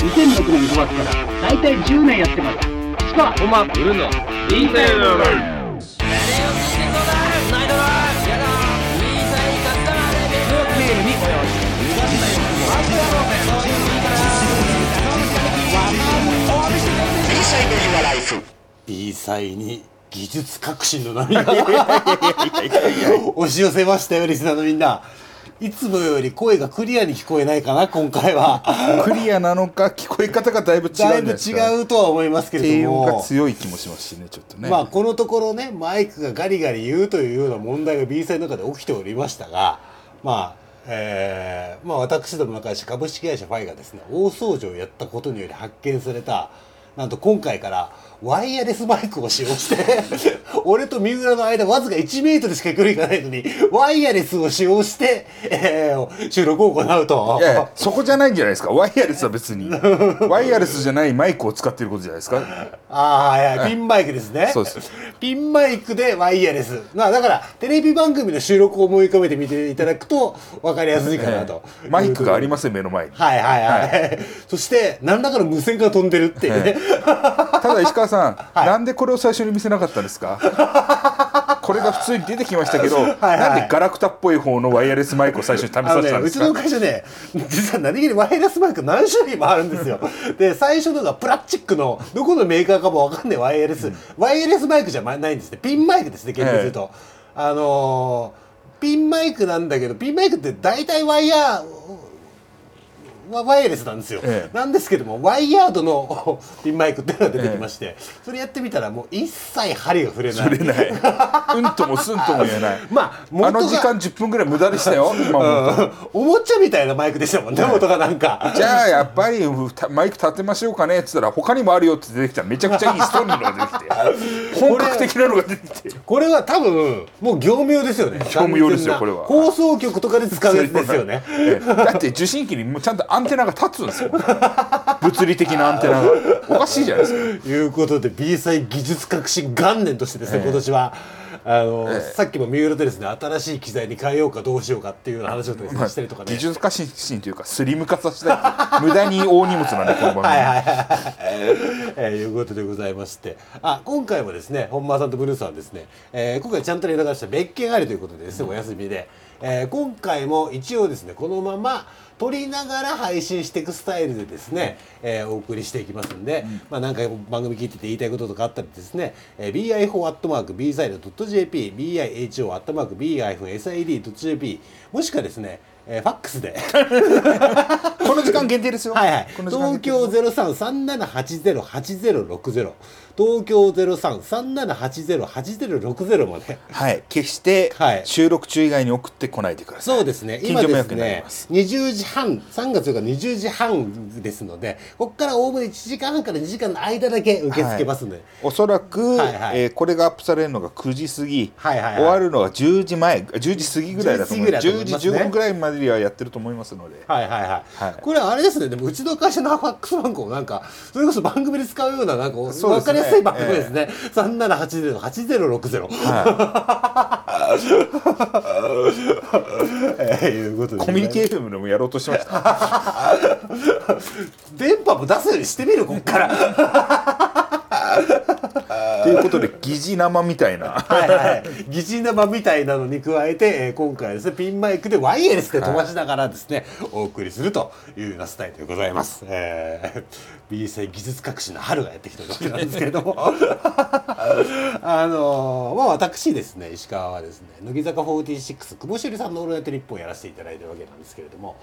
2006年5月から大体10年やってます。市川コマ売るの B サイドライブ。 B サイに技術革新の波が押し寄せましたよ、リスナーのみんな。いつもより声がクリアに聞こえないかな、今回は。 クリアなのか聞こえ方がだいぶ違うんじゃないですか。 だいぶ違うとは思いますけれども、 低音が強い気もしますしね、ちょっとね。 まあこのところね、マイクがガリガリ言うというような問題が B サイの中で起きておりましたが、まあ私どもの会社株式会社ファイがですね、大掃除をやったことにより発見された、なんと今回からワイヤレスマイクを使用して俺と三浦の間わずか1メートルしか距離がないのにワイヤレスを使用して、収録を行うと。 いやいや、そこじゃないんじゃないですか。ワイヤレスは別にワイヤレスじゃないマイクを使っていることじゃないですか。 ああ、いや、ピンマイクですね。 そうです。 ピンマイクでワイヤレス。だからテレビ番組の収録を思い浮かべてみていただくと分かりやすいかなと。 マイクがありません、目の前に。 はいはいはい。そして何らかの無線が飛んでるっていうね。 ただ石川さん、 はい、 なんでこれを最初に見せなかったんですか。これが普通に出てきましたけど、なんでガラクタっぽい方のワイヤレスマイクを最初に試させたんですか。 うちの会社ね、実は何気にワイヤレスマイク何種類もあるんですよ。で、最初のがプラスチックのどこのメーカーかも分かんないワイヤレスマイクじゃないんですね。ピンマイクですね、厳密に言うと。ピンマイクなんだけど、ピンマイクって大体ワイヤレスなんですよ、なんですけどもワイヤードのピンマイクっていうのが出てきまして、それやってみたらもう一切針が触れないうんともすんとも言えない。 まあ、 あの時間10分ぐらい無駄でしたよ。 おもちゃみたいなマイクでしたもんね、元がなんか。 じゃあやっぱりマイク立てましょうかねって言ったら他にもあるよって出てきたらめちゃくちゃいいストーリーのが出てきて本格的なのが出てきて、 これは多分もう業務用ですよね。 業務用ですよ、これは。 放送局とかで使うやつですよね。 だって受信機にもちゃんとアンテナが立つんですよ。物理的なアンテナがおかしいじゃないですか。 ということで B サイ技術革新元年としてですね、今年はさっきも三浦でですね、新しい機材に変えようかどうしようかっていう話をですね、したりとかね。 技術革新というかスリム化させたい無駄に大荷物なんでこの番組。 いうことでございまして、今回もですね、本間さんとブルースさんですね、今回ちゃんと連絡した別件ありということでですね、お休みで、今回も一応ですね、このまま撮りながら配信していくスタイルでですね、お送りしていきますんで、何回も番組聞いてて言いたいこととかあったりですね、bi4@bside.jp、biho@b-sid.jp、もしくはですね、ファックスでこの時間限定ですよ。 東京03-3780-8060、東京03-3780-8060まで、 決して収録中以外に送ってこないでください。 そうですね。今ですね、20時半、3月が20時半ですので、ここからおおむね1時間半から2時間の間だけ受け付けますので、 おそらくこれがアップされるのが9時過ぎ、終わるのが10時前、10時過ぎぐらいだと思います。10時15分ぐらいまでにはやってると思いますので。 これはあれですね。でもうちの会社のファックス番号なんかそれこそ番組で使うようななんか分かりやすい番号ですね。3780-8060。いうことで、 コミュニケーションでもやろうとしてました。 電波も出すようにしてみるこっから。 ということで疑似生みたいな疑似生みたいなのに加えて、今回はですね、ピンマイクでワイヤレスで飛ばしながらですね、お送りするというようなスタイルでございます。B サイ技術革新の春がやってきてるわけなんですけれども私ですね、石川はですね、乃木坂46久保しおりさんのオールナイトニッポンをやらせていただいてるわけなんですけれども、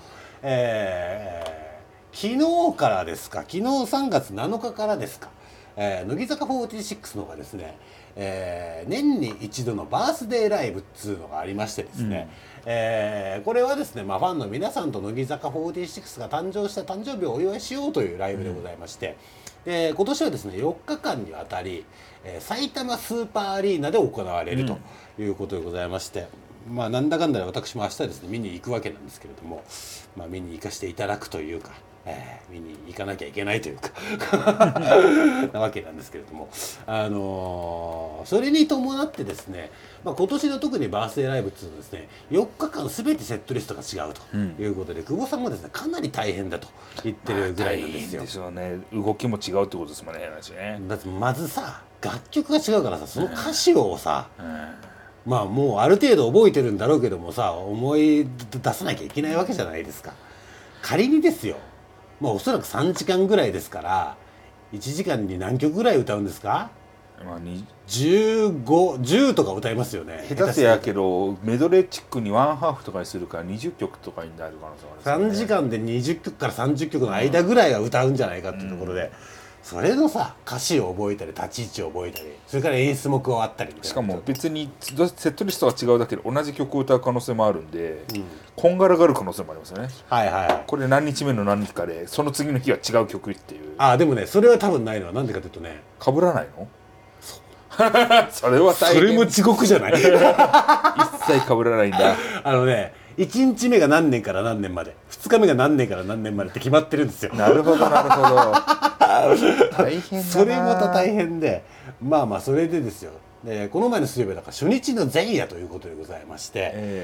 昨日からですか、昨日3月7日からですか、乃木坂46の方がですね、年に一度のバースデーライブっていうのがありましてですね、これはですね、ファンの皆さんと乃木坂46が誕生した誕生日をお祝いしようというライブでございまして、今年はですね4日間にわたり、埼玉スーパーアリーナで行われるということでございまして、なんだかんだで私も明日ですね見に行くわけなんですけれども、見に行かせていただくというか、 見に行かなきゃいけないというかなわけなんですけれども、それに伴ってですね、今年の特にバースデーライブっていうのはですね、4日間全てセットリストが違うということで、久保さんもですねかなり大変だと言ってるぐらいなんですよ。 大変でしょうね。動きも違うってことですもんね、話ね。 だってまずさ、楽曲が違うからさ、その歌詞をさ、まあもうある程度覚えてるんだろうけどもさ、思い出さなきゃいけないわけじゃないですか。仮にですよ、おそらく3時間ぐらいですから、1時間に何曲ぐらい歌うんですか。10とか歌いますよね。 下手せやけどメドレーチックにワンハーフとかにするから20曲とかになる可能性があるんですよね。 3時間で20曲から30曲の間ぐらいは歌うんじゃないかっていうところで、それのさ、歌詞を覚えたり立ち位置を覚えたり、それから演出も加わったりみたいな。 しかも別にセットリストが違うだけで同じ曲を歌う可能性もあるんで、こんがらがる可能性もありますよね。これ何日目の何日かでその次の日は違う曲っていう。 でもね、それは多分ないのはなんでかというとね、 被らないの。それは大変。 それも地獄じゃない一切被らないんだ。 1日目が何年から何年まで、2日目が何年から何年までって決まってるんですよ。 なるほどなるほど。大変だな。 それまた大変で、それでですよ。この前の水曜日だから初日の前夜ということでございまして、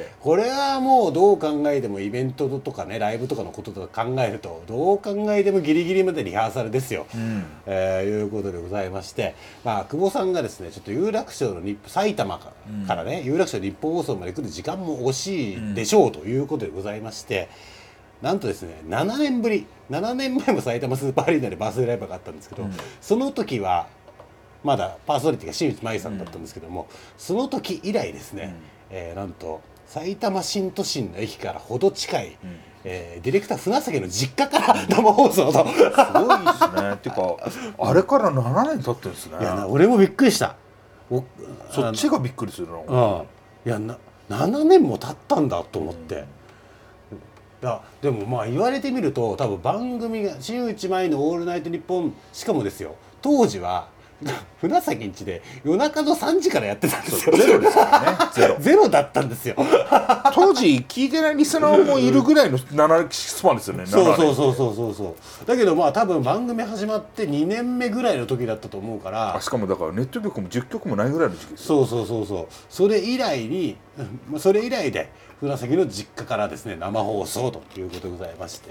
これはもうどう考えてもイベントとかね、ライブとかのこととか考えると、どう考えてもギリギリまでリハーサルですよ、いうことでございまして、久保さんがですね、ちょっと有楽町の埼玉からね、有楽町日本放送まで来る時間も惜しいでしょうということでございまして、なんとですね、7年前も埼玉スーパーアリーナでバースデーライブがあったんですけど、その時はまだパーソナリティが新内舞さんだったんですけども、その時以来ですね、なんと埼玉新都心の駅からほど近い、ディレクター船崎の実家から生放送とすごいですね。っていうかあれから7年経ってるんですね。 いや、俺もびっくりした。 そっちがびっくりするの。 いや、7年も経ったんだと思って。いやでも言われてみると、多分番組が新内舞の「オールナイトニッポン」しかもですよ、当時は船崎ん家で夜中の3時からやってたんですよ。 ゼロですからね。 ゼロだったんですよ。 当時聞いてないリスナーもいるぐらいの7スパンですよね。 そうだけど多分番組始まって2年目ぐらいの時だったと思うから。 しかもだからネット局も10局もないぐらいの時期ですよ。 それ以来で船崎の実家からですね、生放送ということでございまして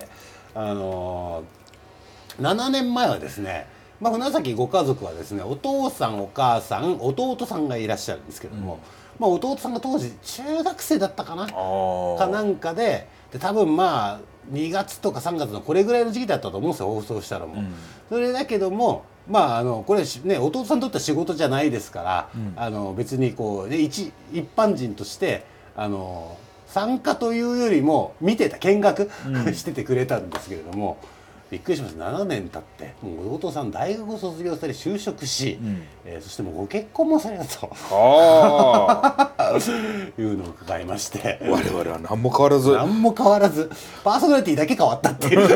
、7年前はですね、船崎ご家族はですね、お父さんお母さん弟さんがいらっしゃるんですけども、弟さんが当時中学生だったかなかなんかで多分2月とか3月のこれぐらいの時期だったと思うんですよ、放送したのも。それだけどもこれね、弟さんにとっては仕事じゃないですから、別に一般人として参加というよりも見てた、見学しててくれたんですけれども、びっくりしました。7年経ってもう弟さん大学を卒業したり就職し、そしてもうご結婚もされたというのを伺いまして、 我々は何も変わらずパーソナリティだけ変わったっていう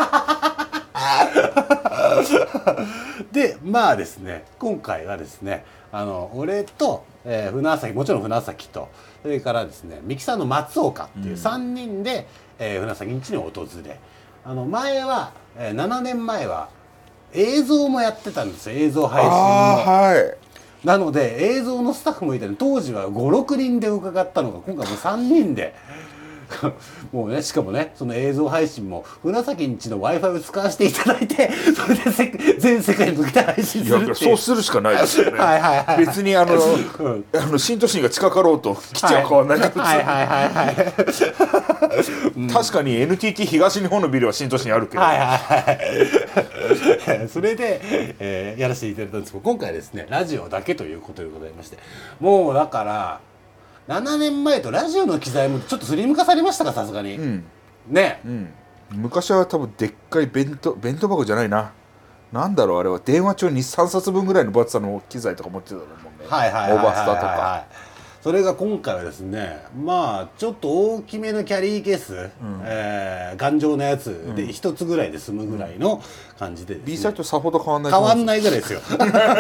でですね、今回はですね、俺と、もちろん船崎と、それからですねミキサーの松岡っていう3人で、船崎ん家に訪れ、前は、7年前は映像もやってたんですよ、映像配信も。なので映像のスタッフもいたので、当時は5、6人で伺ったのが今回もう3人でもうね、しかもね、その映像配信も船崎んちの Wi-Fi を使わせていただいて、それで全世界に向けて配信するっていう。 そうするしかないですよね。別に新都心が近かろうと基地は変わらないからですよ。確かに NTT 東日本のビルは新都心にあるけど、 それで、やらせていただいたんですけど、今回はですねラジオだけということでございまして、もうだから7年前とラジオの機材もちょっとスリム化されましたか、さすがに。ね、 昔は多分でっかい弁当箱じゃないな、なんだろう、あれは電話帳に3冊分ぐらいの分厚さの機材とか持ってたと思うんで、オーバースターとか。 それが今回はですね、ちょっと大きめのキャリーケース、頑丈なやつで1つぐらいで済むぐらいの感じでですね、 B サイトさほど変わんないぐらいですよ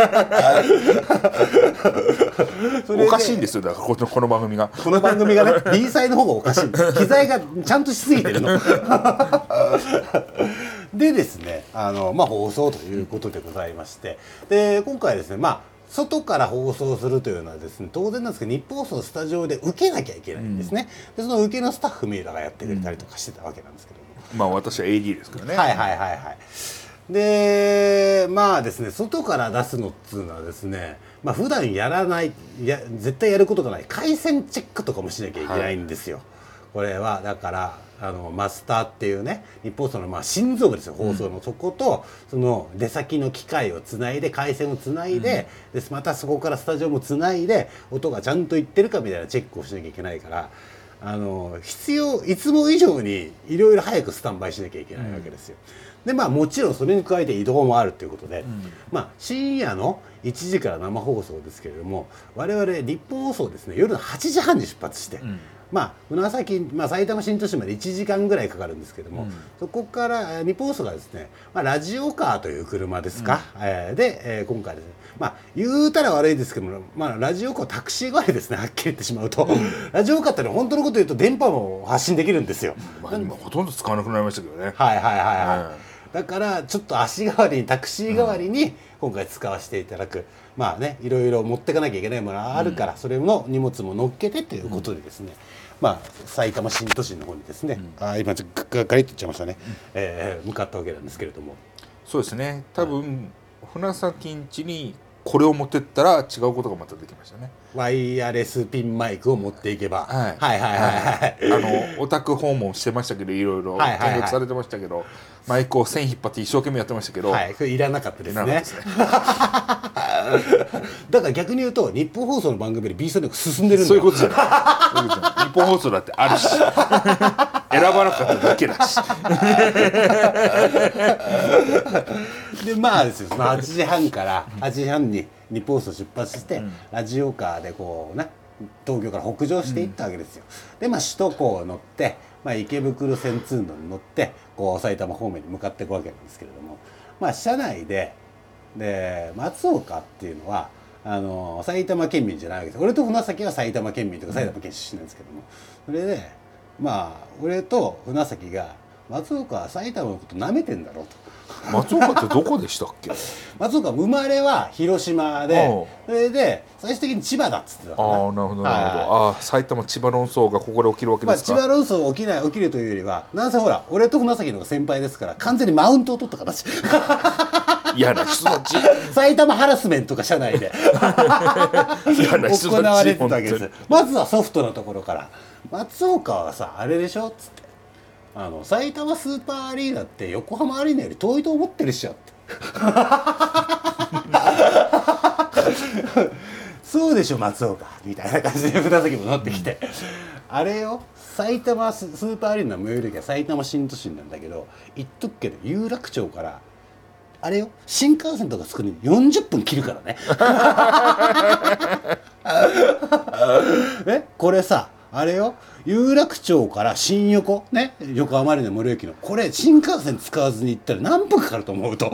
おかしいんですよ、だからこの番組がねB サイの方がおかしい、機材がちゃんとしすぎてるのでですね放送ということでございまして、で今回ですね外から放送するというのはですね当然なんですけど日本放送スタジオで受けなきゃいけないんですね、でその受けのスタッフミイラがやってくれたりとかしてたわけなんですけども、 私は AD ですからね。 でですね外から出すのっつうのはですね普段やらない絶対やることがない回線チェックとかもしなきゃいけないんですよ、これはだからマスターっていうね日本放送の心臓部ですよ放送の、そことその出先の機械をつないで回線をつないで、でまたそこからスタジオもつないで音がちゃんといってるかみたいなチェックをしなきゃいけないから、いつも以上にいろいろ早くスタンバイしなきゃいけないわけですよ。でもちろんそれに加えて移動もあるということで、深夜の1時から生放送ですけれども我々日本放送ですね夜の8時半に出発して、船崎、埼玉新都心まで1時間ぐらいかかるんですけども、そこから日本放送がですね、ラジオカーという車ですか、で、今回ですね言うたら悪いですけども、ラジオカータクシー代わりですねはっきり言ってしまうと、ラジオカーってのは本当のこと言うと電波も発信できるんですよ。 今ほとんど使わなくなりましたけどね。 だからちょっと足代わりにタクシー代わりに今回使わせていただく、いろいろ持ってかなきゃいけないものがあるから、それの荷物も乗っけてということでですね、埼玉新都心の方にですね、今ちょっとガリッといっちゃいましたね、向かったわけなんですけれども、 そうですね多分、船崎ん家にこれを持ってったら違うことがまたできましたね。 ワイヤレスピンマイクを持っていけば、 オタク訪問してましたけどいろいろ見学されてましたけど、マイクを線引っ張って一生懸命やってましたけど、 これいらなかったですね。だから逆に言うと日本放送の番組で B スタジオ進んでるんだよ。 そういうことじゃない日本放送だってあるし選ばなかっただけだしでですよ8時半から8時半に日本放送出発して、ラジオカーでこうね東京から北上していったわけですよ。で首都高を乗って池袋線通路に乗ってこう埼玉方面に向かっていくわけなんですけれども、車内で松岡っていうのは埼玉県民じゃないわけです。俺と船崎は埼玉県民とか埼玉県出身なんですけども、それで俺と船崎が松岡は埼玉のこと舐めてんだろうと。 松岡ってどこでしたっけ？ 松岡生まれは広島で、それで最終的に千葉だっつってたかな。 なるほどなるほど。埼玉千葉論争がここで起きるわけですか？ 千葉論争起きるというよりはなんせほら俺と船崎の方が先輩ですから完全にマウントを取った形。 嫌な人たち。 埼玉ハラスメントが社内で行われてたわけです。まずはソフトなところから、松岡はさあれでしょっつって、埼玉スーパーアリーナって横浜アリーナより遠いと思ってるっしょって。そうでしょ松岡みたいな感じで船崎も乗ってきて、あれよ埼玉スーパーアリーナの最寄り駅は埼玉新都心なんだけど、言っとくけど有楽町からあれよ新幹線とか作るのに40分切るからね。これさあれよ有楽町から新横ね横浜アリーナ最寄り駅のこれ新幹線使わずに行ったら何分かかると思うと。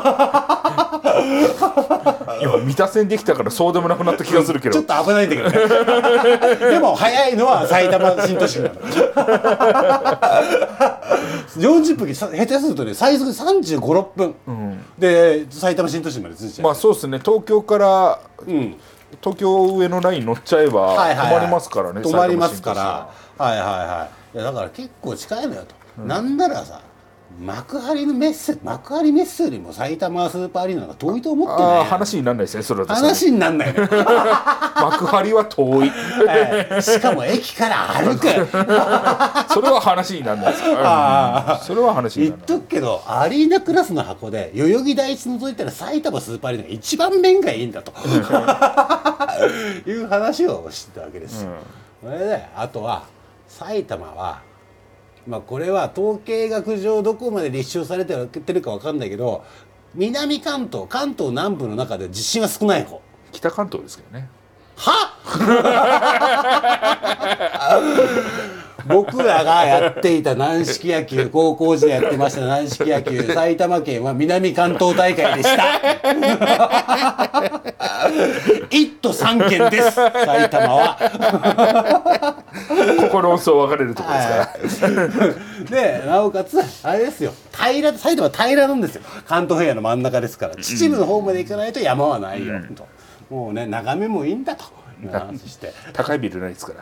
今三田線できたからそうでもなくなった気がするけど、 ちょっと危ないんだけどね。でも早いのは埼玉新都心なの。40分下手するとね最速35、6分、で埼玉新都心まで着いちゃう。 そうですね東京から、東京上のライン乗っちゃえば止まりますからね。 止まりますからいやだから結構近いのよと、なんならさ幕張メッセよりも埼玉スーパーアリーナが遠いと思ってない。 話にならないですねそれは。 話にならないね。 幕張は遠い、 しかも駅から歩く。 それは話にならないですか。それは話にならない。 言っとくけどアリーナクラスの箱で代々木第一除いたら埼玉スーパーアリーナが一番面がいいんだという話をしてたわけですよ。それであとは埼玉はこれは統計学上どこまで立証されてるか分かんないけど、南関東関東南部の中で地震は少ない方。 北関東ですけどね。 僕らがやっていた軟式野球、高校時代やってました軟式野球、埼玉県は南関東大会でした。1都3県です埼玉は。 こ論争分かれるところですから、 でなおかつあれですよ、埼玉は平らなんですよ。関東平野の真ん中ですから、秩父の方まで行かないと山はないよ、と。もうね、眺めもいいんだという話して高いビルないですから、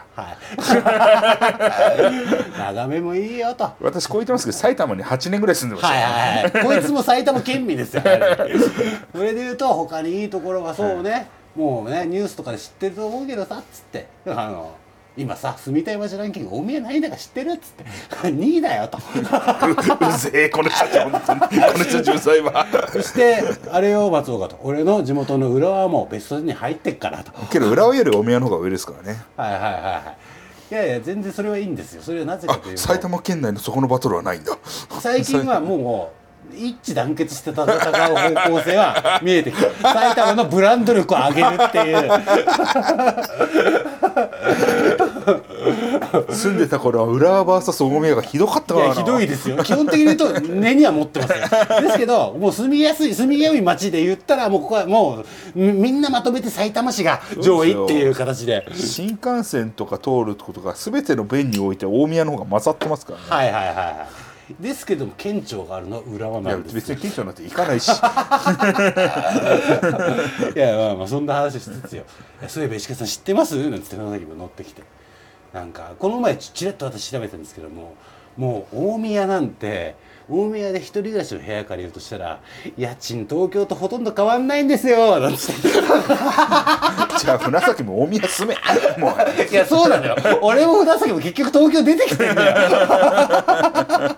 眺めもいいよと。 私こう言ってますけど、埼玉に8年ぐらい住んでました、 こいつも埼玉県民ですよ。それでいうと他にいいところがそうね、もうねニュースとかで知ってると思うけどさっつって、今さ住みたい街ランキング大宮何だか知ってるっつって2位だよと。 うぜえこの社長、本当にこの人重罪は。 そしてあれよ松岡と、俺の地元の浦和はもうベスト10に入ってっからと。 けど浦和より大宮の方が上ですからね。 いやいや全然それはいいんですよ。それはなぜかというと、 埼玉県内のそこのバトルはないんだ。 最近はもう一致団結して戦う方向性は見えてきた。埼玉のブランド力を上げるっていう。 住んでた頃は浦和 VS 大宮がひどかったからな。 ひどいですよ。基本的に言うと根には持ってますよ。ですけどもう住みやい街で言ったら、もうここはもうみんなまとめて埼玉市が上位っていう形で。 新幹線とか通ることが全ての便において大宮の方が勝ってますからね。 ですけども県庁があるのは浦和なんです。 別に県庁なんて行かないし。 いやまあそんな話しつつよ。そういえば石川さん知ってますなんつって長崎も乗ってきて、なんかこの前ちらっと私調べたんですけども、もう大宮なんて、大宮で一人暮らしの部屋借りるとしたら家賃東京とほとんど変わんないんですよなんつって。 じゃあ船崎も大宮住め。もういやそうなのよ。俺も船崎も結局東京出てきてんだよ。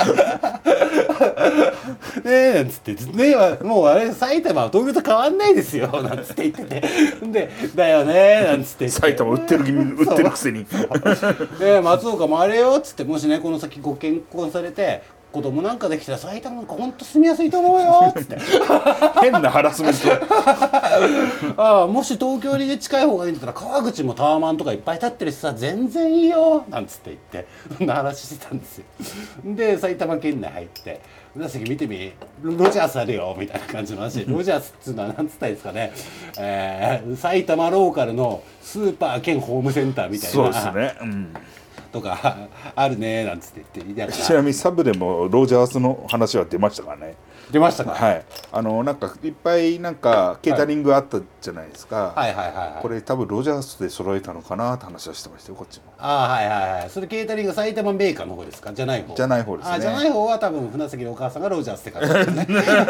ねえなんつって、ねえもうあれ埼玉は東京と変わんないですよなんつって言ってて、でだよねなんつって埼玉売ってるくせに。 で松岡もあれよっつって、もしねこの先ご結婚されて子供なんかできたら埼玉なんかほんと住みやすいと思うよっつって。 変なハラスメント。 もし東京にね近い方がいいんだったら川口もタワマンとかいっぱい建ってるしさ全然いいよなんつって言って、そんな話してたんですよ。で埼玉県内入って船崎見てみ、ロジャースあるよみたいな感じの話。ロジャースっていうのは何つったらいいですかね、埼玉ローカルのスーパー兼ホームセンターみたいな。 そうですね、 とかあるねなんつって言って、 ちなみにサブでもロジャースの話は出ましたからね。 出ましたか。 はい、なんかいっぱいなんかケータリングあったじゃないですか。これ多分ロジャースで揃えたのかなって話はしてましたよ、こっちも。それケータリング埼玉メーカーの方ですか。じゃない方。 じゃない方ですね。 じゃない方は多分船崎のお母さんがロジャースって感じですね。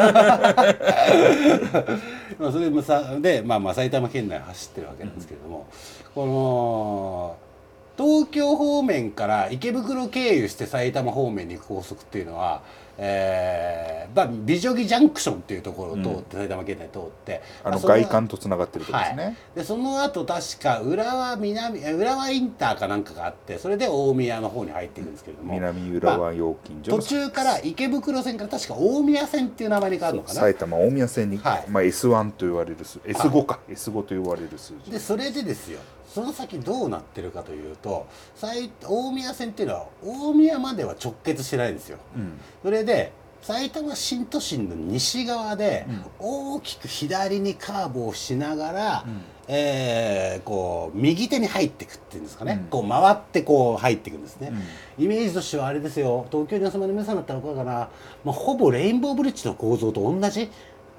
それもさで埼玉県内走ってるわけなんですけれども、この東京方面から池袋経由して埼玉方面に行く高速っていうのは、美女木ジャンクションっていうところを通って、埼玉県内通って、 外環とつながってるところですね。 でその後確か浦和インターかなんかがあって、それで大宮の方に入っていくんですけれども、 南浦和料金所、 途中から池袋線から確か大宮線っていう名前に変わるのかな。 埼玉大宮線に、S1 と言われるS5 か、S5 と言われる数字で、それでですよ、その先どうなってるかというと、大宮線っていうのは大宮までは直結してないんですよ。それで埼玉新都心の西側で大きく左にカーブをしながら、こう右手に入っていくっていうんですかね、こう回ってこう入っていくんですね。イメージとしてはあれですよ、東京にお住まいの皆さんだったら分かるかな、ほぼレインボーブリッジの構造と同じ。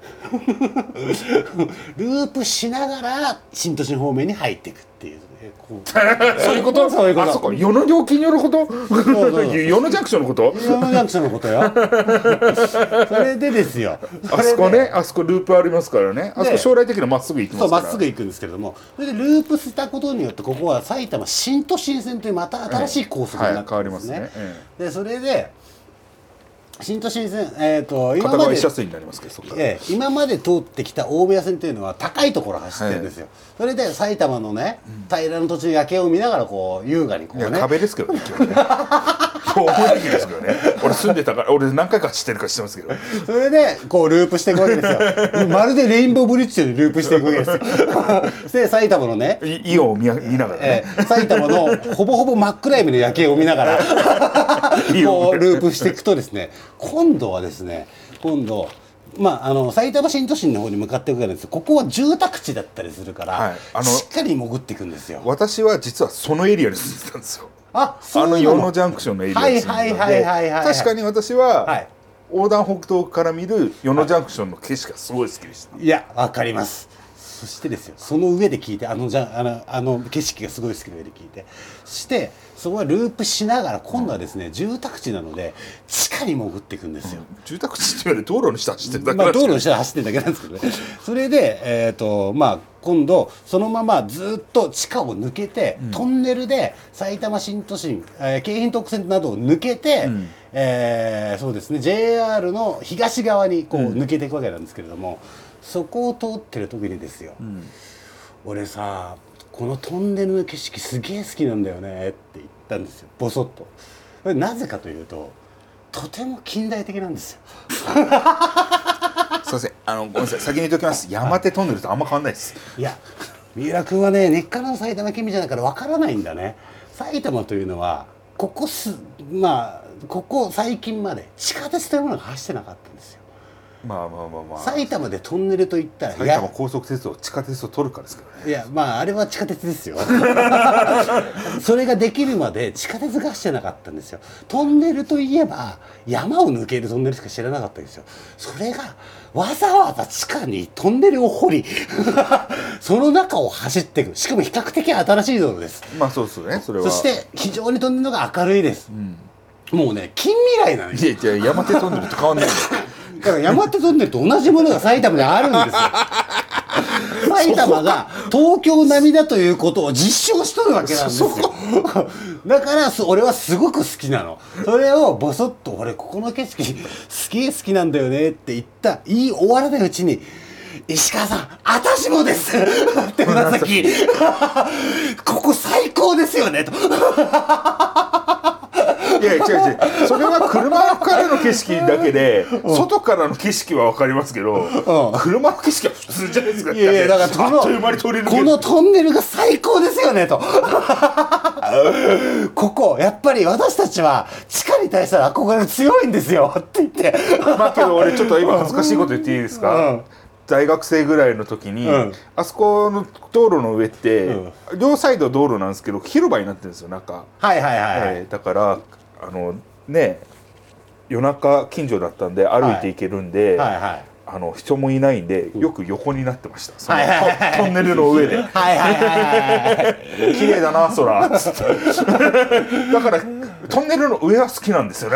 ループしながら新都心方面に入っていくっていう、 そういうこと。そういうこと。あそこ与野料金によること。与野ジャンクションのこと。 与野ジャンクションのことよ。それでですよ。 あそこね、あそこループありますからね。あそこ将来的にまっすぐ行きますから。 そうまっすぐ行くんですけれども、それでループしたことによってここは埼玉新都心線というまた新しい高速になってるんですね。でそれで。新都心線、 片側一車線になりますけど、そこから今まで通ってきた大宮線というのは高いところ走ってるんですよ。それで埼玉のね、平らの途中夜景を見ながらこう優雅にこうね。 壁ですけどね、今日ね。大宮駅ですけどね。俺住んでたから、俺何回か走ってるか知ってますけど。 それでこうループしていくわけですよ。まるでレインボーブリッジでループしていくわけですよ。で埼玉のね、 イオンを見ながらね、 埼玉のほぼほぼ真っ暗闇の夜景を見ながらこうループしていくとですね、今度はですね、埼玉新都心の方に向かっていくわけです。ここは住宅地だったりするから、しっかり潜っていくんですよ。 私は実はそのエリアに住んでたんですよ。 の与野ジャンクションのエリアに住んでるので、確かに私は横断北東から見る与野ジャンクションの景色がすごい好きでした。 いや、わかります。そしてですよ、その上で聞いて、あの景色がすごい好きな上で聞いて、そしてそこはループしながら今度はですね、住宅地なので地下に潜っていくんですよ。 住宅地っていうより道路の下走ってるだけまあ道路の下走ってるだけなんですけどね。それで今度そのままずっと地下を抜けて、トンネルで埼玉新都心、京浜東北線などを抜けて、そうですね、 JR の東側にこう抜けていくわけなんですけれども、そこを通ってる時にですよ、俺さ、このトンネルの景色すげえ好きなんだよねって言ったんですよ、ボソッと。これなぜかというと、とても近代的なんですよ。 すいません、ごめんなさい、先に言っておきます。山手トンネルとあんま変わんないです。 いや、三浦君はね、根っからの埼玉県民じゃないからわからないんだね。埼玉というのはここ最近まで地下鉄というものが走ってなかったんですよ。埼玉でトンネルといったら埼玉高速鉄道、地下鉄を取るからですからね。 いや、あれは地下鉄ですよ。それができるまで地下鉄が走ってなかったんですよ。トンネルといえば山を抜けるトンネルしか知らなかったんですよ。それがわざわざ地下にトンネルを掘りその中を走っていく、しかも比較的新しい道路です。 そうですね、それは。 そして非常にトンネルが明るいです、もうね、近未来なのよ。 いや、山手トンネルと変わんないんだよ。 だから山手トンネルと同じものが埼玉にあるんですよ。埼玉が東京並みだということを実証しとるわけなんですよ。だから俺はすごく好きなの。それをボソッと、俺ここの景色すげえ好きなんだよねって言い終わらないうちに、石川さん、私もですって紫ここ最高ですよねと。 いや、違う、それは車からの景色だけで、外からの景色は分かりますけど、車の景色は普通じゃないですか。 いや、だからこのトンネルが最高ですよねと。ここやっぱり私たちは地下に対しては憧れが強いんですよって言って。 けど俺ちょっと今恥ずかしいこと言っていいですか。大学生ぐらいの時に、あそこの道路の上って、両サイド道路なんですけど広場になってるんですよ、中。だから夜中近所だったんで歩いて行けるんで、人もいないんでよく横になってました、そのトンネルの上で。綺麗だな空っつって。だからトンネルの上は好きなんですよね。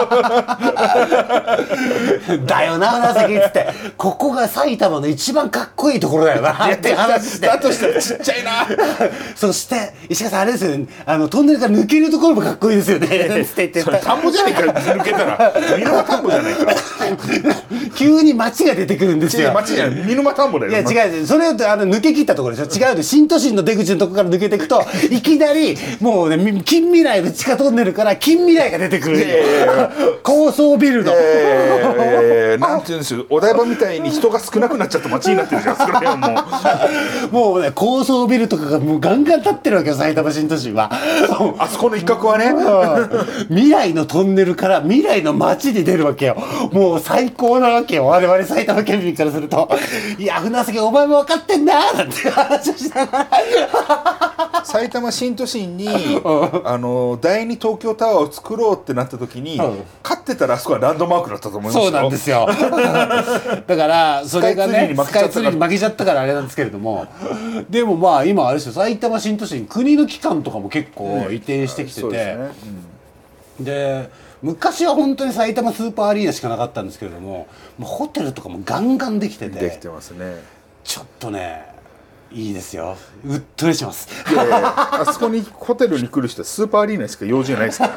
だよな、紫っつって、ここが埼玉の一番かっこいいところだよなって話して。 だとしたらちっちゃいな。 そして石川さん、あれですよね、トンネルから抜けるところもかっこいいですよね。 それ田んぼじゃないか、抜けたら見沼田んぼじゃないか。 急に街が出てくるんですよ。 街じゃない、見沼田んぼだよ。 いや違う、それを抜け切ったところでしょ。違うで、新都心の出口のところから抜けていくといきなりもうね、近未来の地下トンネルから近未来が出てくる。高層ビルのなんていうんですよ、お台場みたいに人が少なくなっちゃった街になってるじゃん、そこら辺もうね、高層ビルとかがもうガンガン建ってるわけよ、埼玉新都心は。 あそこの一角はね、 未来のトンネルから未来の街に出るわけよ。もう最高なわけよ、我々埼玉県民からすると。いや、船崎お前も分かってんななんて話をしながら埼玉新都心に第二東京タワーを作ろうってなった時に、勝ってたらあそこはランドマークだったと思いますよ。 そうなんですよ。だからそれがね、スカイツリーに負けちゃったからあれなんですけれども、でも今あれですよ、埼玉新都心国の機関とかも結構移転してきてて、で昔は本当に埼玉スーパーアリーナしかなかったんですけれども、ホテルとかもガンガンできてて、 できてますね。 ちょっとね、いいですよ、うっとりします。 いやいや、あそこにホテルに来る人はスーパーアリーナしか用事ないですから。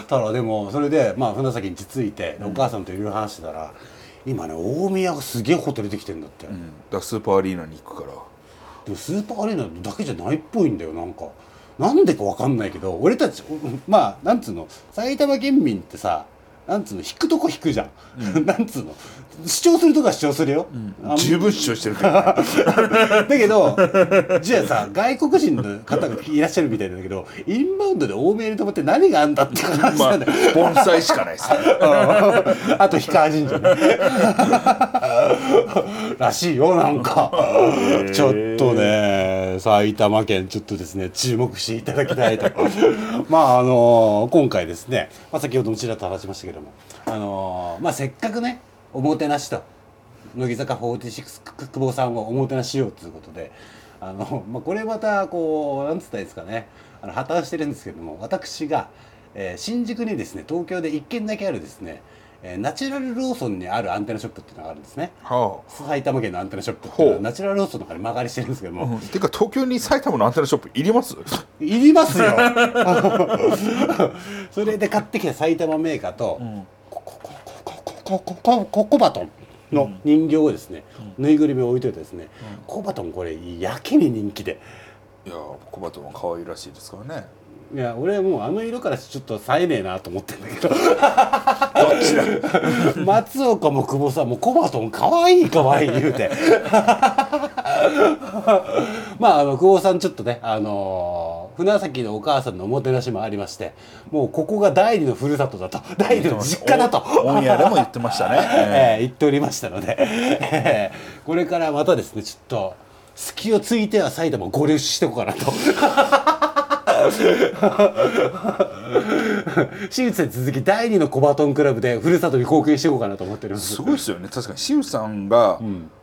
ただでもそれで船崎に着いて、お母さんといろいろ話してたら、今ね、大宮がすげえホテルできてるんだって、 だからスーパーアリーナに行くから。 でもスーパーアリーナだけじゃないっぽいんだよ。なんでか分かんないけど、俺たちなんつうの、埼玉県民ってさ、 なんつうの、引くとこ引くじゃん、なんつうの、主張するとこは主張するよ、 十分主張してるからだけどじゃあさ、外国人の方がいらっしゃるみたいなんだけど、インバウンドで多めに泊まって何があんだって話なんだよ、 盆栽しかないですねあと氷川神社ねらしいよ、なんかちょっとね、埼玉県ちょっとですね、注目していただきたいとまあ今回ですね、先ほどもちらっと話しましたけども、せっかくね、おもてなしと乃木坂46久保さんをおもてなししようということで、これまたこうなんつったらいいですかね、破綻してるんですけども、私が、新宿にですね、東京で1軒だけあるですね、ナチュラルローソンにあるアンテナショップっていうのがあるんですね、埼玉県のアンテナショップっていうのはナチュラルローソンの中に間借りしてるんですけども、 てか東京に埼玉のアンテナショップいります？ いりますよそれで買ってきた埼玉メーカーと、コバトンの人形をですね、ぬいぐるみを置いといてですね、コバトンこれやけに人気で、 いやコバトンは可愛らしいですからね。 いや俺はもうあの色からちょっと冴えねえなと思ってんだけどどっちだ松岡も久保さんもコバトンかわいいかわいい言うて久保さんちょっとね船崎のお母さんのおもてなしもありまして、もうここが第二のふるさとだと、第二の実家だとオンエアでも言ってましたね、 言っておりましたので、これからまたですね、ちょっと隙をついては埼玉合流していこうかなと新内さんに続き第2のコバトンクラブでふるさとに貢献していこうかなと思っております。 すごいですよね。確かに新内さんが、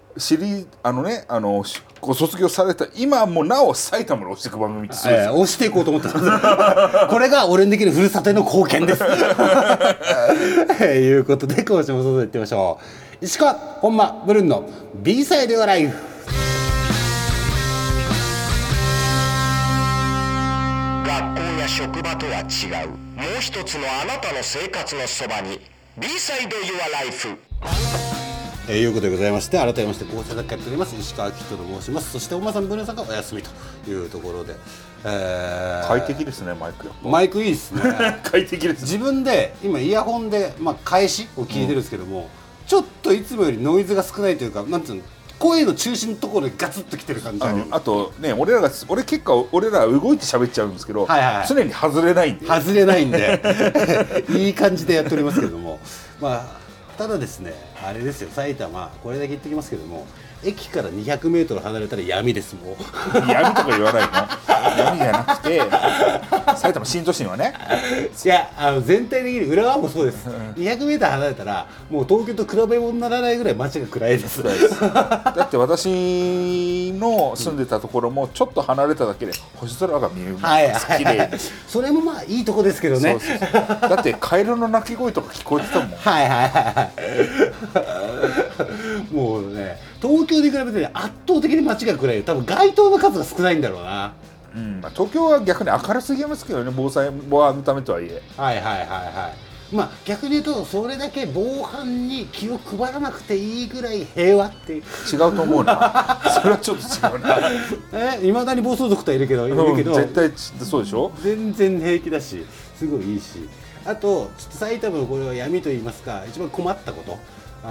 ご卒業された今もなお埼玉に押していく番組ってすごいですよ、 押していこうと思ってますこれが俺にできるふるさとへの貢献ですということで、今週もそうやっていきましょう。石川本間ブルーンの B サイドライフ。 学校や職場とは違う、もう一つのあなたの生活のそばに B サイド Your Life。 いうことでございまして、改めまして構成作家やっております石川キッドと申します。そして本間さん、ブルーさんがお休みというところで、 快適ですね、マイク。 マイクいいですね快適です。 自分で今イヤホンで、返しを聞いてるんですけども、ちょっといつもよりノイズが少ないというか、なんていうの、声の中心のところでガツッときてる感じ。 あとね、俺ら結構動いて喋っちゃうんですけど、常に外れないんでいい感じでやっておりますけども、ただですね、あれですよ、埼玉これだけ言ってきますけども、駅から200メートル離れたら闇です。もう闇とか言わないの闇じゃなくて埼玉新都心はね、 いや全体的に浦和もそうです、200メートル離れたらもう東京と比べ物にならないぐらい街が暗いです。 だって私の住んでたところもちょっと離れただけで星空が見えます。綺麗です。 それもいいとこですけどね。 そうだってカエルの鳴き声とか聞こえてたもんもうね、東京に比べて、ね、圧倒的に街が暗いよ。多分街灯の数が少ないんだろうな。 東京は逆に明るすぎますけどね、防犯のためとはいえ。 逆に言うと、それだけ防犯に気を配らなくていいぐらい平和っていう。 違うと思うなそれはちょっと違うないまだに暴走族とはいるけど、 絶対そうでしょ。 全然平気だし、すごいいいし、あとちょっと埼玉のこれは闇と言いますか、一番困ったこと、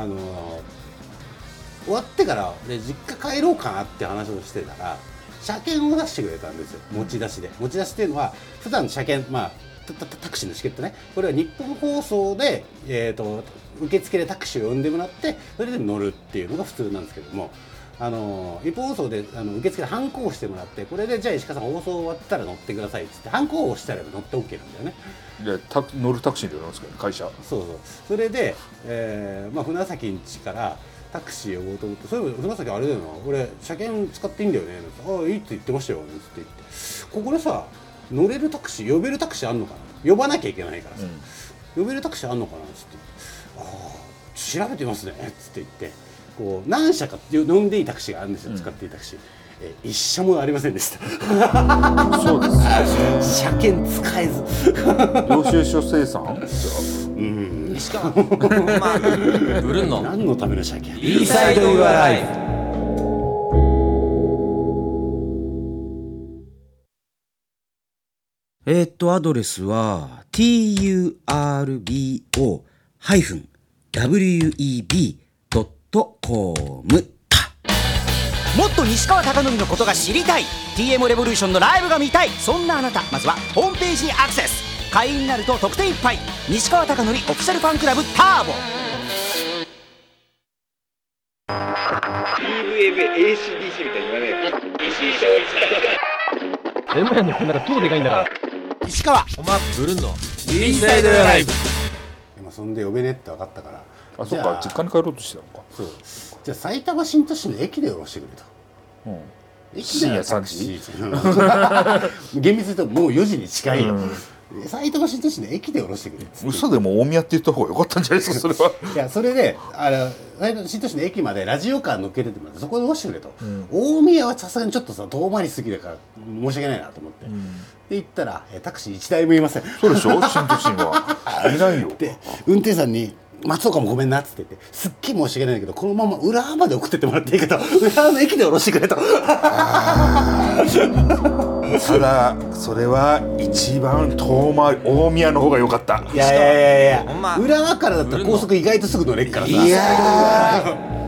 終わってから、実家帰ろうかなって話をしてたら、車検を出してくれたんですよ。持ち出しで。持ち出しっていうのは普段車検、タクシーのチケットね、これは日本放送で、受付でタクシーを呼んでもらって、それで乗るっていうのが普通なんですけども、日本放送で受付でハンコをしてもらって、これでじゃあ石川さん放送終わったら乗ってくださいっつってハンコを押したら乗って OK なんだよね。 乗るタクシーで乗るんですか、会社。 それで、船崎ん家からタクシーを呼ぼうと思って、そういえば船崎あれだよな、俺車検使っていいんだよね、いいって言ってましたよって言って、ここでさ、乗れるタクシー、呼べるタクシーあんのかな、呼ばなきゃいけないからさ、呼べるタクシーあんのかなって言って、調べてみますねって言って、こう何社か呼んでいいタクシーがあるんですよ、使っていいタクシー。一社もありませんでしたそうです車検使えず領収書生産石川ブルーの何のための車検。 B サイド Your Life。 アドレスは turbo web.web.com。もっと西川貴教のことが知りたい、 TM レボリューションのライブが見たい、そんなあなた、まずはホームページにアクセス。会員になると特典いっぱい。西川貴教オフィシャルファンクラブターボ。 TVFACDC みたいに言わねえ。全部やんのこんなら超でかいんだから。 石川おまブルンの B サイドライブ。今そんで呼べねって分かったから、 あ、そっか、実家に帰ろうとしてたのか。 そう、じゃあ埼玉新都市の駅で降ろしてくれと、 深夜3時厳密に言うともう4時に近いよ、埼玉新都市の駅で降ろしてくれ。 嘘でも大宮って言った方が良かったんじゃないですか、それは。 いや、それで埼玉新都市の駅までラジオカー乗っけてってもらって、そこで降ろしてくれと、大宮はさすがにちょっとさ遠回りすぎるから申し訳ないなと思って、で行ったらタクシー1台もいません。 そうでしょ、新都心はいないよ。 で運転手さんに松岡もごめんなっつって言って、すっげえ申し訳ないんだけどこのまま浦和まで送ってってもらっていいけど浦和の駅で降ろしてくれと。 ただそれは一番遠回り、大宮の方が良かった。 いや浦和からだったら高速意外とすぐ乗れっからさ。いや